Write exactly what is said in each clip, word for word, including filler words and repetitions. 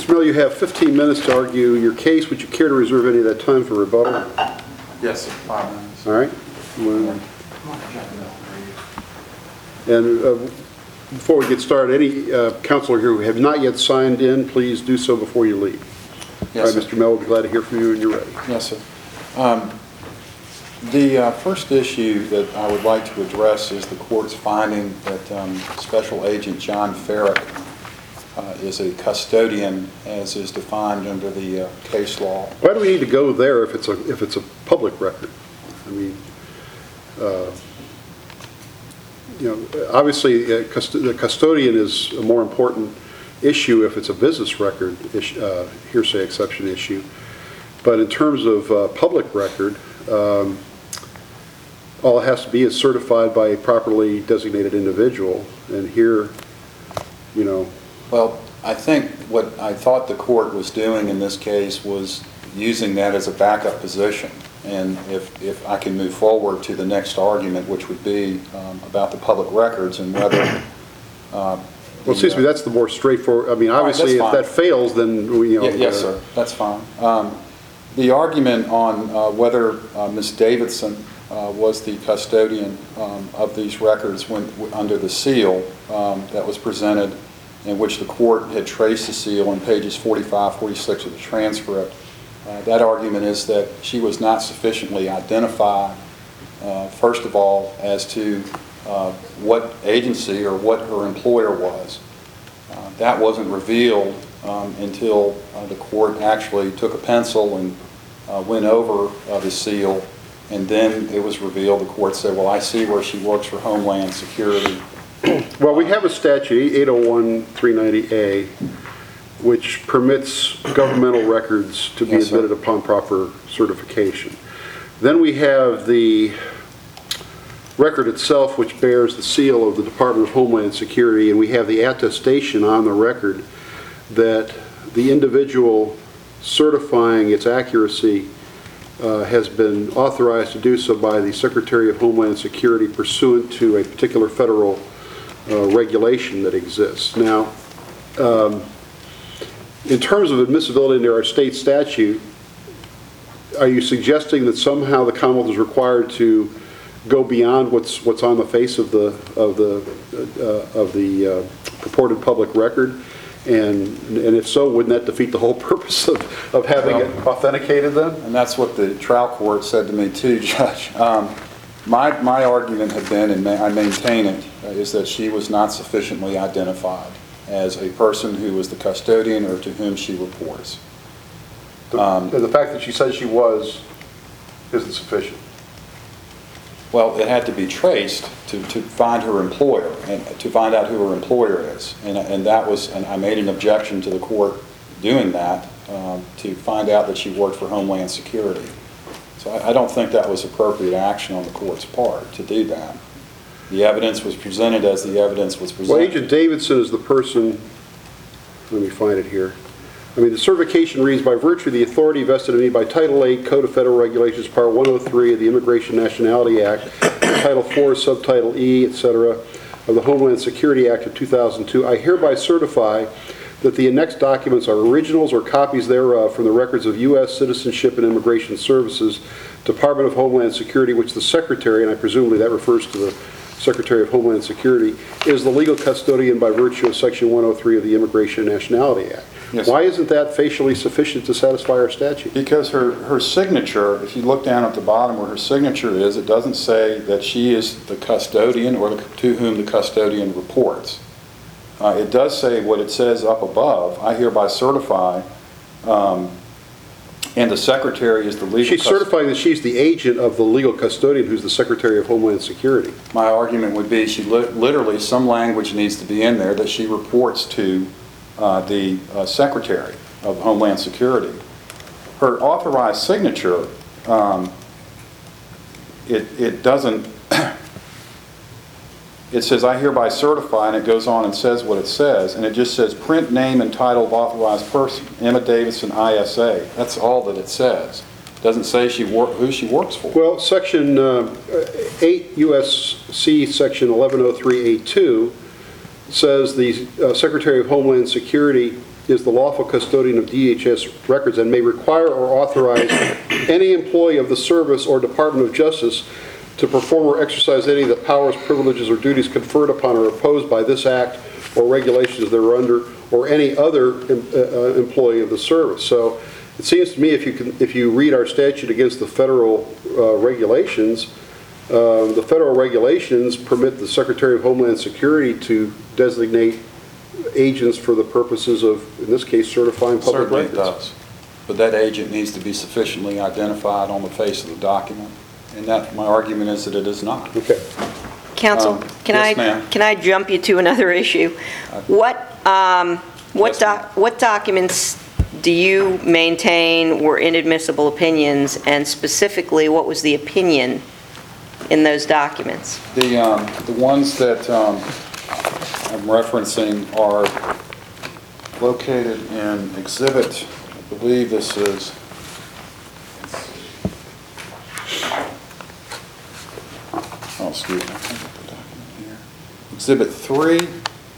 Mister Miller, you have fifteen minutes to argue your case. Would you care to reserve any of that time for rebuttal? Yes, sir. Five minutes. All right. Well, and uh, before we get started, any uh, counselor here who have not yet signed in, please do so before you leave. Yes, All right, sir. Mister Miller, we'll be glad to hear from you when you're ready. Yes, sir. Um, the uh, first issue that I would like to address is the court's finding that um, Special Agent John Farrick uh, is a custodian, as is defined under the uh, case law. Why do we need to go there if it's a if it's a public record? I mean, uh, you know, obviously, uh, cust the custodian is a more important issue if it's a business record issue, uh, hearsay exception issue. But in terms of uh, public record, um, all it has to be is certified by a properly designated individual. And here, you know. Well, I think what I thought the court was doing in this case was using that as a backup position. And if, if I can move forward to the next argument, which would be um, about the public records and whether... Uh, well, excuse me, that's the more straightforward. I mean, obviously, right, if that fails, then we, you know. Yeah, yes, uh, sir. That's fine. Um, the argument on uh, whether uh, Miz Davidson uh, was the custodian um, of these records when, under the seal um, that was presented, in which the court had traced the seal on pages forty-five, forty-six of the transcript. Uh, that argument is that she was not sufficiently identified, uh, first of all, as to uh, what agency or what her employer was. Uh, that wasn't revealed um, until uh, the court actually took a pencil and uh, went over uh, the seal, and then it was revealed. The court said, well, I see where she works for Homeland Security. Well, we have a statute, eight oh one three ninety A, which permits governmental records to be Yes, sir. admitted upon proper certification. Then we have the record itself, which bears the seal of the Department of Homeland Security, and we have the attestation on the record that the individual certifying its accuracy uh, has been authorized to do so by the Secretary of Homeland Security pursuant to a particular federal uh, regulation that exists. Now, um, in terms of admissibility into our state statute, are you suggesting that somehow the Commonwealth is required to go beyond what's what's on the face of the of the uh, of the uh, purported public record, and and if so, wouldn't that defeat the whole purpose of of having Well, it authenticated then? And that's what the trial court said to me too, Judge. Um, my my argument had been, and I maintain it, uh, is that she was not sufficiently identified as a person who was the custodian or to whom she reports. The, Um, the fact that she says she was isn't sufficient. Well, it had to be traced to, to find her employer and to find out who her employer is. And, and that was, and I made an objection to the court doing that um, to find out that she worked for Homeland Security. So I, I don't think that was appropriate action on the court's part to do that. The evidence was presented as the evidence was presented. Well, Agent Davidson is the person, let me find it here. I mean, the certification reads, by virtue of the authority vested in me by Title eight, Code of Federal Regulations, Part one oh three of the Immigration Nationality Act, Title four, Subtitle E, et cetera, of the Homeland Security Act of two thousand two, I hereby certify that the annexed documents are originals or copies thereof from the records of U S Citizenship and Immigration Services, Department of Homeland Security, which the Secretary, and I presumably that refers to the Secretary of Homeland Security, is the legal custodian by virtue of Section one oh three of the Immigration and Nationality Act. Yes. Why isn't that facially sufficient to satisfy our statute? Because her, her signature, if you look down at the bottom where her signature is, it doesn't say that she is the custodian or the, to whom the custodian reports. Uh, it does say what it says up above, I hereby certify, um, and the secretary is the legal She's certifying that she's the agent of the legal custodian who's the Secretary of Homeland Security. My argument would be she li literally, some language needs to be in there that she reports to uh, the uh, Secretary of Homeland Security. Her authorized signature, um, it, it doesn't, it says I hereby certify, and it goes on and says what it says, and it just says print name and title of authorized person, Emma Davidson I S A. That's all that it says. It doesn't say she wor who she works for. Well, Section uh, eight U S C Section eleven oh three A two says the uh, Secretary of Homeland Security is the lawful custodian of D H S records and may require or authorize any employee of the service or Department of Justice to perform or exercise any of the powers, privileges, or duties conferred upon or imposed by this act or regulations thereunder, or any other uh, employee of the service. So it seems to me if you can, if you read our statute against the federal uh, regulations, um, the federal regulations permit the Secretary of Homeland Security to designate agents for the purposes of, in this case, certifying public Certainly it records. does. But that agent needs to be sufficiently identified on the face of the document. And that, my argument is that it is not. Okay. Counsel, Um, can yes, I, ma'am. can I jump you to another issue? What, um, what Yes, ma'am. doc, what documents do you maintain were inadmissible opinions, and specifically, what was the opinion in those documents? The, um, the ones that um, I'm referencing are located in Exhibit, I believe this is, oh, excuse me, I think I put the document here. Exhibit three,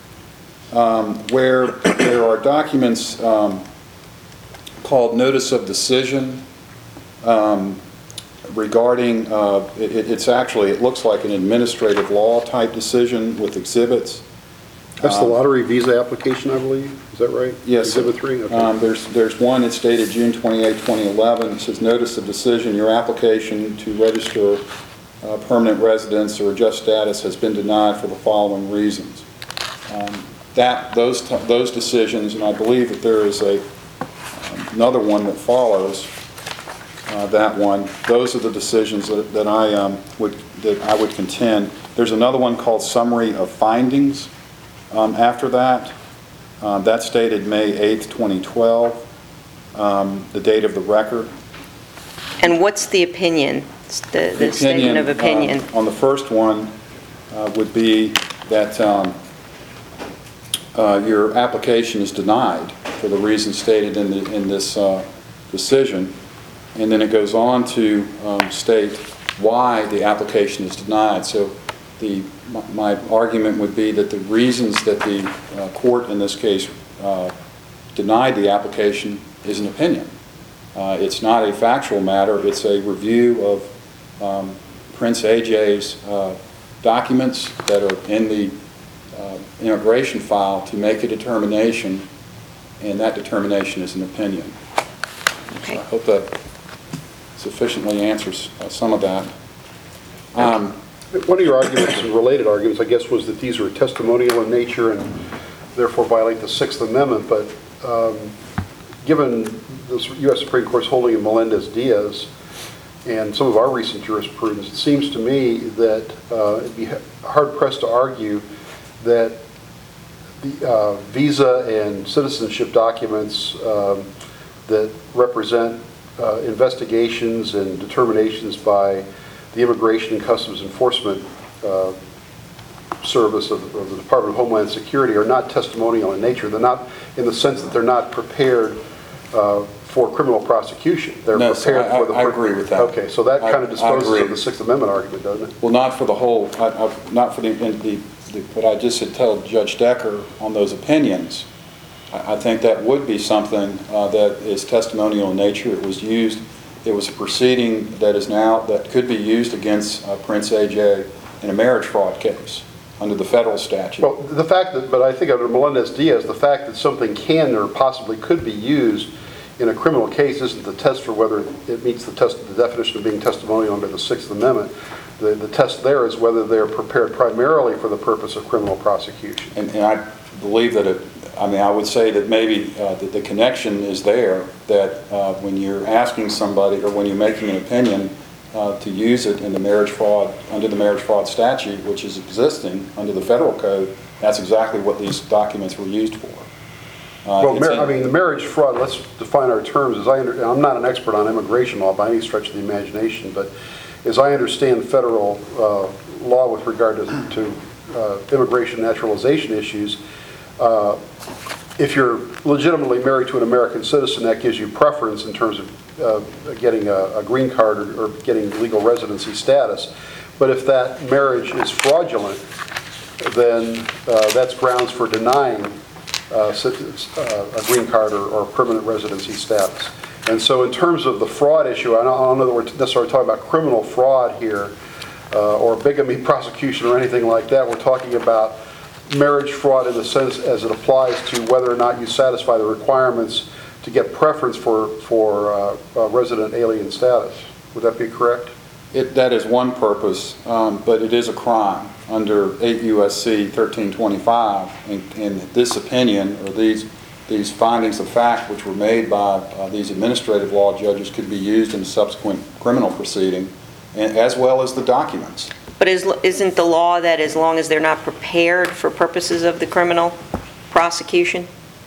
um, where there are documents um, called Notice of Decision, um, regarding, uh, it, it's actually, it looks like an administrative law type decision with exhibits. That's the lottery visa application, I believe. Is that right? Yes. Exhibit three? Okay. Um, There's, there's one that's dated June twenty-eighth, twenty eleven. It says, notice of decision, your application to register uh, permanent residence or adjust status has been denied for the following reasons. Um, That, those, t- those decisions, and I believe that there is a, um, another one that follows uh, that one, those are the decisions that, that I um, would, that I would contend. There's another one called Summary of Findings um, after that. Um, That's dated May eighth, twenty twelve, um, the date of the record. And what's the opinion, the, the statement of opinion? um, On the first one uh, would be that um, uh, your application is denied for the reasons stated in, the, in this uh, decision. And then it goes on to um, state why the application is denied. So the, my, my argument would be that the reasons that the uh, court in this case uh, denied the application is an opinion. Uh, it's not a factual matter, it's a review of um, Prince A J's uh, documents that are in the uh, immigration file to make a determination, and that determination is an opinion. Okay. So I hope that sufficiently answers uh, some of that. Um, One of your arguments, and related arguments, I guess, was that these are testimonial in nature and therefore violate the Sixth Amendment, but um, given the U S Supreme Court's holding in Melendez-Diaz and some of our recent jurisprudence, it seems to me that uh, it'd be hard-pressed to argue that the uh, visa and citizenship documents um, that represent uh, investigations and determinations by the Immigration and Customs Enforcement uh, Service of, of the Department of Homeland Security are not testimonial in nature. They're not in the sense that they're not prepared uh, for criminal prosecution. They're No, prepared sir, I- for the... I agree with that. Okay, so that I- kind of I disposes agree. of the Sixth Amendment argument, doesn't it? Well, not for the whole, I- I- not for the, in the, the- what I just had told Judge Decker on those opinions. I I think that would be something uh, that is testimonial in nature. It was used, it was a proceeding that is now, that could be used against uh, Prince A J in a marriage fraud case under the federal statute. Well, the fact that, but I think under Melendez-Diaz, the fact that something can or possibly could be used in a criminal case isn't the test for whether it meets the test, the definition of being testimonial under the Sixth Amendment. The, the test there is whether they're prepared primarily for the purpose of criminal prosecution. And, and I believe that it, I mean, I would say that maybe uh, that the connection is there, that uh, when you're asking somebody or when you're making an opinion uh, to use it in the marriage fraud, under the marriage fraud statute, which is existing under the federal code, that's exactly what these documents were used for. Uh, Well, it's mar- in- I mean, the marriage fraud, let's define our terms. As I under, I'm not an expert on immigration law by any stretch of the imagination, but as I understand federal uh, law with regard to, to uh, immigration naturalization issues, uh, if you're legitimately married to an American citizen, that gives you preference in terms of uh, getting a, a green card or, or getting legal residency status. But if that marriage is fraudulent, then uh, that's grounds for denying uh, cit- uh, a green card or, or permanent residency status. And so in terms of the fraud issue, I don't, I don't know that we're necessarily talking about criminal fraud here, uh, or bigamy prosecution or anything like that. We're talking about marriage fraud in the sense as it applies to whether or not you satisfy the requirements to get preference for, for uh, uh, resident alien status. Would that be correct? It, that is one purpose, um, but it is a crime under eight U S C thirteen twenty-five. And, and this opinion, or these, these findings of fact which were made by uh, these administrative law judges could be used in a subsequent criminal proceeding, and, as well as the documents. But is, isn't the law that as long as they're not prepared for purposes of the criminal prosecution?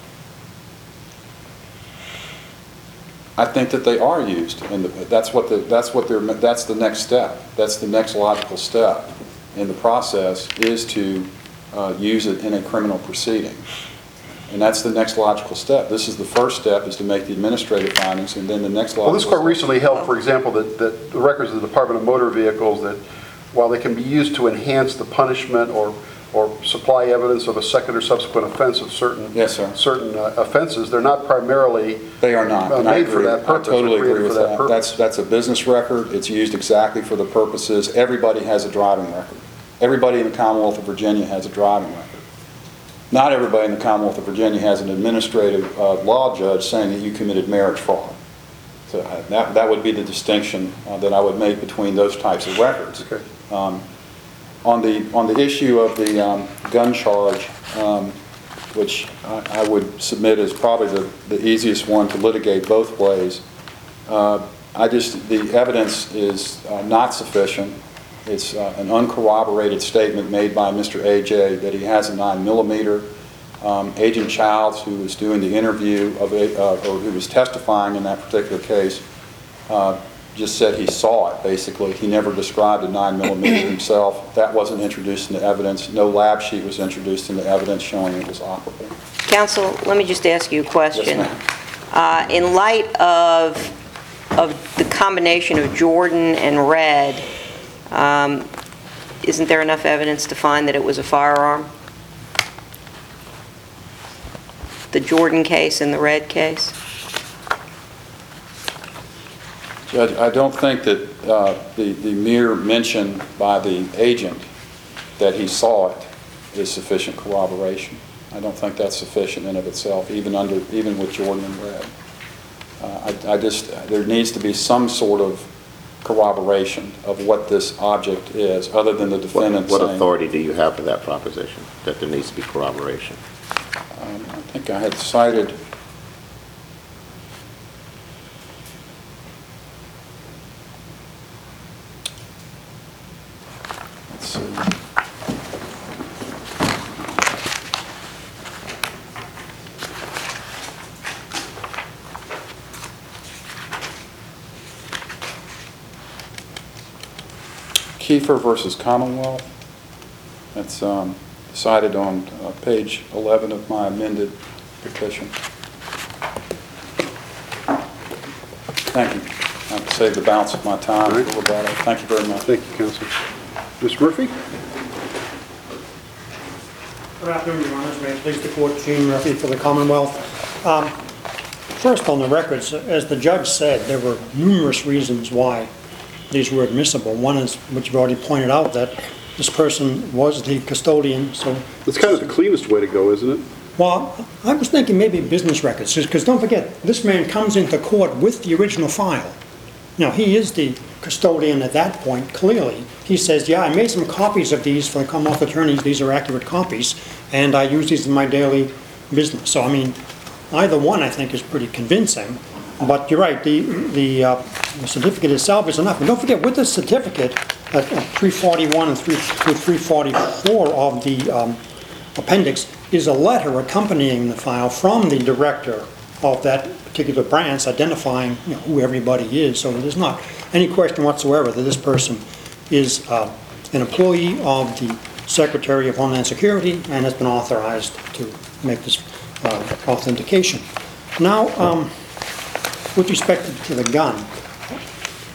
I think that they are used, and that's what the, that's what they're, that's the next step. That's the next logical step in the process, is to uh, use it in a criminal proceeding. And that's the next logical step. This is the first step, is to make the administrative findings, and then the next logical Well, this court step. recently held, for example, that, that the records of the Department of Motor Vehicles, that while they can be used to enhance the punishment or or supply evidence of a second or subsequent offense of certain Yes, sir. certain uh, offenses, they're not primarily They are not. uh, and I made for agree. that purpose. I totally or created agree with for that. purpose. That's, that's a business record. It's used exactly for the purposes. Everybody has a driving record. Everybody in the Commonwealth of Virginia has a driving record. Not everybody in the Commonwealth of Virginia has an administrative uh, law judge saying that you committed marriage fraud. So uh, that, that would be the distinction uh, that I would make between those types of records. Okay. Um, on the on the issue of the um, gun charge, um, which I, I would submit as probably the, the easiest one to litigate both ways, uh, I just the evidence is uh, not sufficient. It's uh, an uncorroborated statement made by Mister A J that he has a nine millimeter. Um, Agent Childs, who was doing the interview of a, uh, or who was testifying in that particular case, uh, just said he saw it, basically. He never described a nine millimeter himself. That wasn't introduced into evidence. No lab sheet was introduced into evidence showing it was operable. Counsel, let me just ask you a question. Yes, ma'am. Uh, in light of, of the combination of Jordan and Red, um, isn't there enough evidence to find that it was a firearm? The Jordan case and the Red case? Judge, I don't think that uh, the, the mere mention by the agent that he saw it is sufficient corroboration. I don't think that's sufficient in of itself, even under, even with Jordan and Red. Uh, I, I just, there needs to be some sort of corroboration of what this object is, other than the What, defendant what saying. authority do you have for that proposition, that there needs to be corroboration? Um, I think I had cited. Let's see. Kiefer versus Commonwealth. That's um, cited on uh, page eleven of my amended petition. Thank you. I'll save the balance of my time for rebuttal. Thank you very much. Thank you, Counsel. Mister Murphy? Good afternoon, Your Honors. May it please the Court, Gene Murphy for the Commonwealth. Um, First, on the records, as the judge said, there were numerous reasons why these were admissible. One is, which you've already pointed out, that this person was the custodian, so... That's kind of the cleanest way to go, isn't it? Well, I was thinking maybe business records, because don't forget, this man comes into court with the original file. Now, he is the custodian at that point, clearly. He says, yeah, I made some copies of these for the Commonwealth attorneys, these are accurate copies, and I use these in my daily business. So, I mean, either one, I think, is pretty convincing. But you're right, the, the, uh, the certificate itself is enough. And don't forget, with the certificate, at uh, three forty-one and three, through three forty-four of the um, appendix, is a letter accompanying the file from the director of that particular branch, identifying, you know, who everybody is. So there's not any question whatsoever that this person is uh, an employee of the Secretary of Homeland Security and has been authorized to make this uh, authentication. Now, um, with respect to the gun,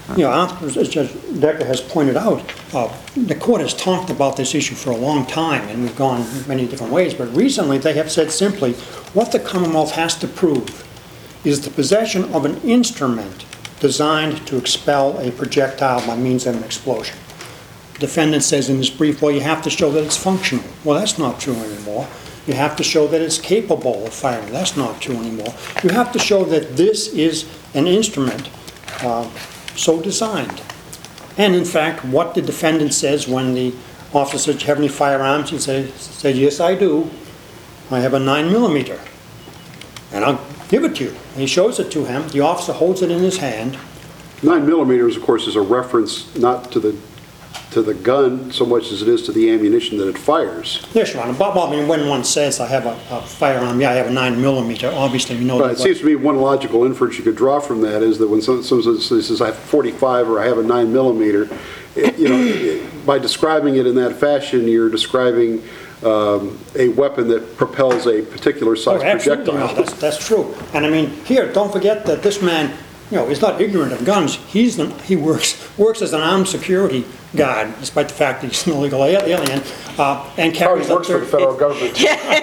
You know, after, as Judge Decker has pointed out, uh, the court has talked about this issue for a long time, and we've gone many different ways, but recently they have said simply, what the Commonwealth has to prove is the possession of an instrument designed to expel a projectile by means of an explosion. The defendant says in his brief, well, you have to show that it's functional. Well, that's not true anymore. You have to show that it's capable of firing. That's not true anymore. You have to show that this is an instrument uh, so designed. And in fact, what the defendant says when the officer says, do you have any firearms? He says, says, yes, I do. I have a nine millimeter. And I'll give it to you. And he shows it to him. The officer holds it in his hand. Nine millimeters, of course, is a reference not to the to the gun so much as it is to the ammunition that it fires. Yes, Your Honor. But, well, I mean, when one says I have a, a firearm, yeah, I have a nine millimeter, obviously you know But that. it seems to me one logical inference you could draw from that is that when someone someone says, I have forty-five or I have a nine millimeter, it- you know, by describing it in that fashion, you're describing um, a weapon that propels a particular Oh, size absolutely, no, projectile. that's, that's true. And I mean, here, don't forget that this man, you know, is not ignorant of guns. He's, the- he works, works as an armed security guard, despite the fact that he's an illegal a- alien, uh, and carries Probably a works for the third- federal government.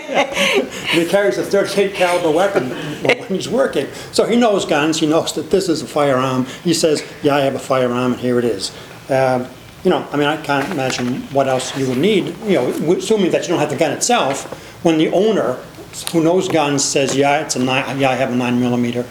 he carries a thirty-eight caliber weapon when he's working. So he knows guns, he knows that this is a firearm. He says, yeah, I have a firearm, and here it is. Um, You know, I mean, I can't imagine what else you would need, you know, assuming that you don't have the gun itself, when the owner, who knows guns, says, yeah, it's a nine, yeah, I have a nine millimeter.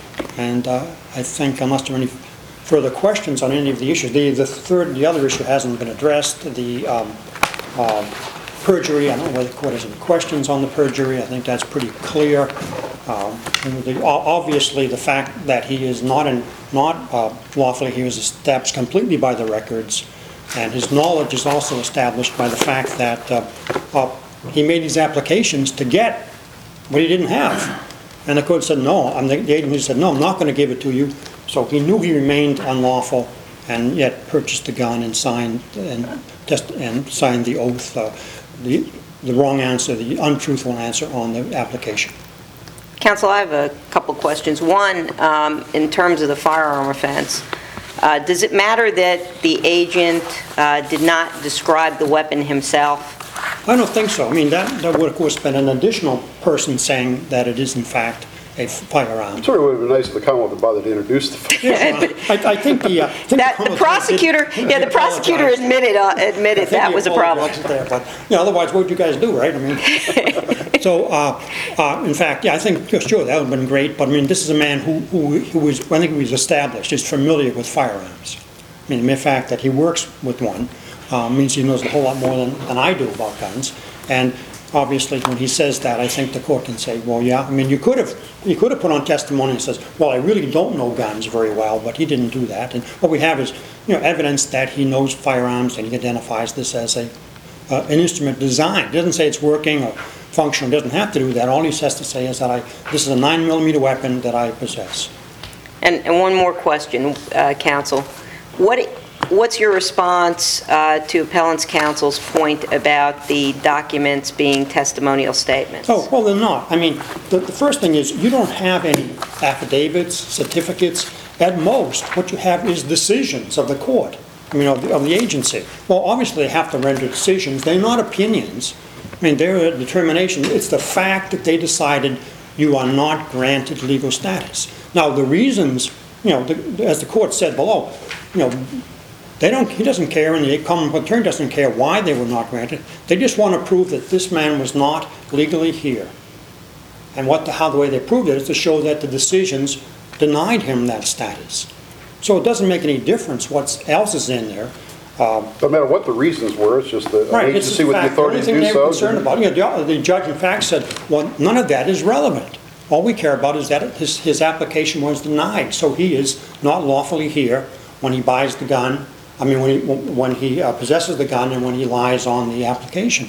And uh, I think unless there are any further questions on any of the issues, the, the third, the other issue hasn't been addressed, the um, uh, perjury. I don't know whether the court has any questions on the perjury. I think that's pretty clear. Um, and the, obviously, the fact that he is not in, not uh, lawfully, he was established completely by the records, and his knowledge is also established by the fact that uh, uh, he made these applications to get what he didn't have. And the court said, no, I'm the, the agency said, no, I'm not going to give it to you. So he knew he remained unlawful and yet purchased the gun and signed and just and signed the oath, uh, the, the wrong answer, the untruthful answer on the application. Counsel, I have a couple questions. One, um, in terms of the firearm offense, uh, does it matter that the agent uh, did not describe the weapon himself? I don't think so. I mean, that, that would, of course, been an additional person saying that it is, in fact, a firearm. It sort of would have been nice if the Commonwealth had bothered to introduce the Yes, I, I think the... Uh, I think That, the Commonwealth prosecutor, did- yeah, the did prosecutor apologize. admitted, uh, I admitted think that he was a problem. apologized there, but, you know, otherwise, what would you guys do, right? I mean, so, uh, uh, in fact, yeah, I think, yeah, sure, that would have been great, but I mean, this is a man who, who, who was, I think he was established, is familiar with firearms. I mean, the mere fact that he works with one uh, means he knows a whole lot more than, than I do about guns. And obviously, when he says that, I think the court can say, well, yeah, I mean, you could have, you could have put on testimony and says, well, I really don't know guns very well, but he didn't do that. And what we have is, you know, evidence that he knows firearms and he identifies this as a, uh, an instrument designed. He doesn't say it's working or functional, he doesn't have to do that. All he has to say is that I, this is a nine millimeter weapon that I possess. And, and one more question, uh, counsel. What, what's your response uh, to appellant's counsel's point about the documents being testimonial statements? Oh, well, they're not. I mean, the, the first thing is, you don't have any affidavits, certificates. At most, what you have is decisions of the court, I mean, of the, of the agency. Well, obviously, they have to render decisions. They're not opinions. I mean, they're a determination. It's the fact that they decided you are not granted legal status. Now, the reasons, you know, the, as the court said below, you know, they don't, he doesn't care, and the common attorney doesn't care why they were not granted. They just want to prove that this man was not legally here. And what the, how the way they proved it is to show that the decisions denied him that status. So it doesn't make any difference what else is in there. Um, No matter what the reasons were, it's just the an Right, it's agency the with the fact, the authority only to thing do they so. were concerned about, you know, the, the judge in fact said, well, none of that is relevant. All we care about is that his, his application was denied, so he is not lawfully here when he buys the gun, I mean, when he, when he uh, possesses the gun and when he lies on the application.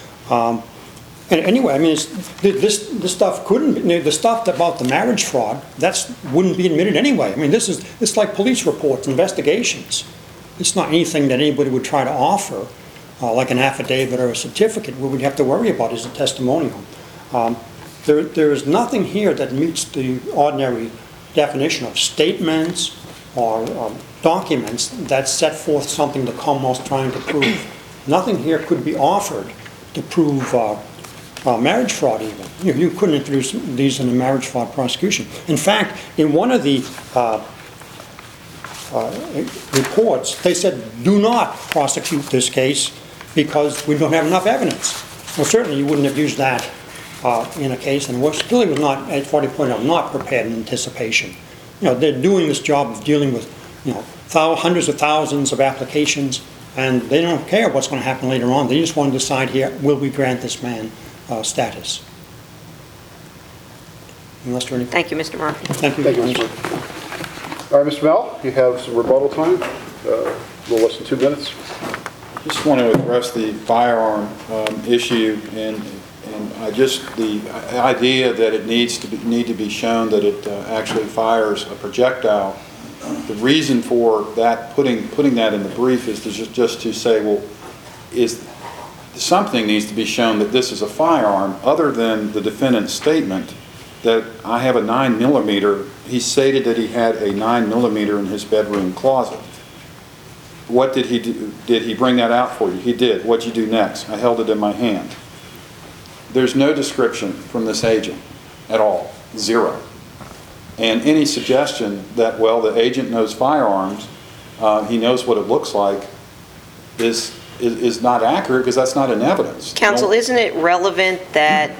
Um, and anyway, I mean, it's, this, this stuff couldn't, be, the stuff about the marriage fraud, that's, wouldn't be admitted anyway. I mean, this is, it's like police reports, investigations. It's not anything that anybody would try to offer, uh, like an affidavit or a certificate. What we'd have to worry about is a testimonial. Um, there, there is nothing here that meets the ordinary definition of statements, or um, documents that set forth something the Commonwealth's trying to prove. Nothing here could be offered to prove uh, uh, marriage fraud even. You, you couldn't introduce these in a marriage fraud prosecution. In fact, in one of the uh, uh, reports, they said, do not prosecute this case because we don't have enough evidence. Well, certainly you wouldn't have used that uh, in a case, and was clearly was not, as Forty pointed out, not prepared in anticipation. You know, they're doing this job of dealing with, you know, thou- hundreds of thousands of applications, and they don't care what's going to happen later on. They just want to decide here, will we grant this man uh, status? Unless there are any... Thank you, Mister Murphy. Thank you. Thank you, Mister Murphy. All right, Mister Mel, you have some rebuttal time, uh, a little less than two minutes. Just want to address the firearm um, issue, and and I just, the idea that it needs to be, need to be shown that it uh, actually fires a projectile. The reason for that, putting putting that in the brief, is to just just to say, well, is something needs to be shown that this is a firearm, other than the defendant's statement that I have a nine millimeter. He stated that he had a nine millimeter in his bedroom closet. What did he do? Did he bring that out for you? He did. What'd you do next? I held it in my hand. There's no description from this agent at all. Zero. And any suggestion that, well, the agent knows firearms, uh, he knows what it looks like, is, is, is not accurate, because that's not in evidence. Counsel, No. isn't it relevant that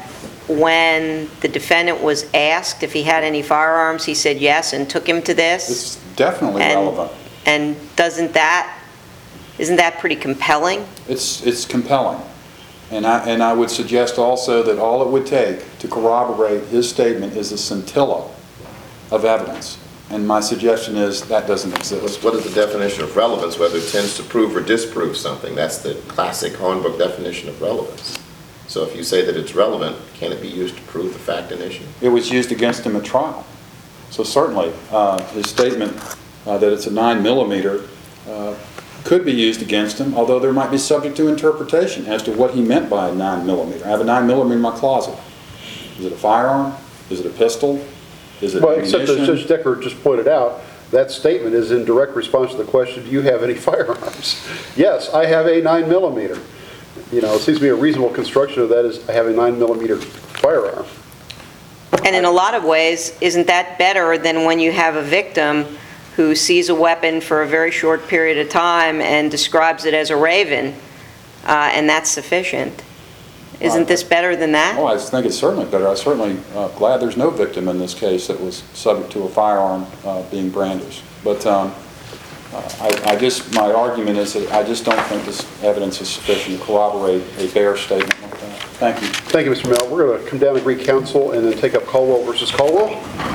when the defendant was asked if he had any firearms, he said yes and took him to this? It's definitely And- relevant. And doesn't that, isn't that pretty compelling? It's, it's compelling. And I, and I would suggest also that all it would take to corroborate his statement is a scintilla of evidence. And my suggestion is that doesn't exist. What is the definition of relevance, whether it tends to prove or disprove something? That's the classic Hornbook definition of relevance. So if you say that it's relevant, can it be used to prove the fact and issue? It was used against him at trial. So certainly, uh, his statement uh, that it's a nine millimeter uh, could be used against him, although there might be subject to interpretation as to what he meant by a nine millimeter. I have a nine millimeter in my closet. Is it a firearm? Is it a pistol? Is it Well, except as ammunition? Judge Decker just pointed out, that statement is in direct response to the question, do you have any firearms? Yes, I have a nine millimeter. You know, it seems to be a reasonable construction of that is I have a nine millimeter firearm. And in a lot of ways, isn't that better than when you have a victim who sees a weapon for a very short period of time and describes it as a Raven, uh, and that's sufficient? Isn't this better than that? Oh, I think it's certainly better. I'm certainly uh, glad there's no victim in this case that was subject to a firearm uh, being brandished. But um, uh, I, I just, my argument is that I just don't think this evidence is sufficient to corroborate a bare statement like that. Thank you. Thank you, Mister Mel. We're going to come down and recounsel and then take up Caldwell versus Caldwell.